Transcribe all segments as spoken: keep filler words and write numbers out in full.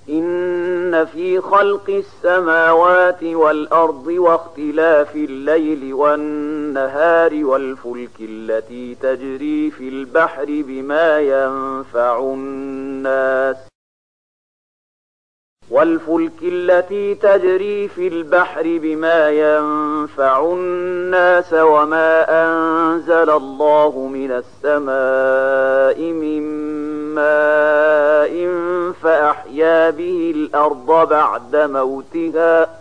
إن في خلق السماوات والأرض واختلاف الليل والنهار والفلك التي تجري في البحر بما ينفع الناس والفلك التي تجري في البحر بما ينفع الناس وما أنزل الله من السماء من ماء فأحيا به الأرض بعد موتها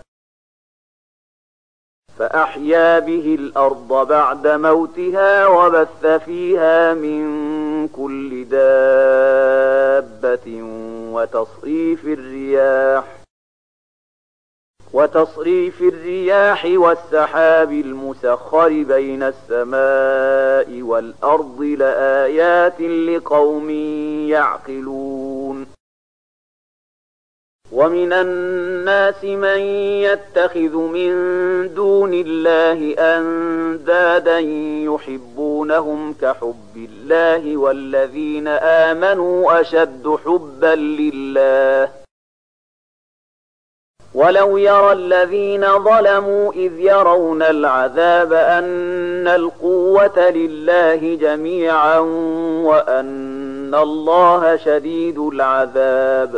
فأحيا به الأرض بعد موتها وبث فيها من كل دابة وتصريف الرياح وتصريف الرياح والسحاب المسخر بين السماء والأرض لآيات لقوم يعقلون. ومن الناس من يتخذ من دون الله أندادا يحبونهم كحب الله والذين آمنوا أشد حبا لله ولو يرى الذين ظلموا إذ يرون العذاب أن القوة لله جميعا وأن الله شديد العذاب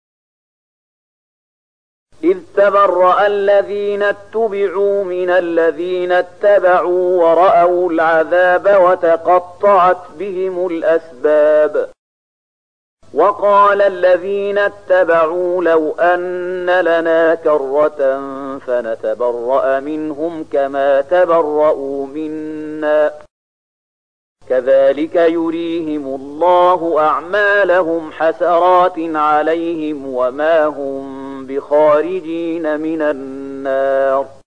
إذ تبرأ الذين اتبعوا من الذين اتبعوا ورأوا العذاب وتقطعت بهم الأسباب وقال الذين اتبعوا لو أن لنا كرة فنتبرأ منهم كما تبرأوا منا كذلك يريهم الله أعمالهم حسرات عليهم وما هم بخارجين من النار.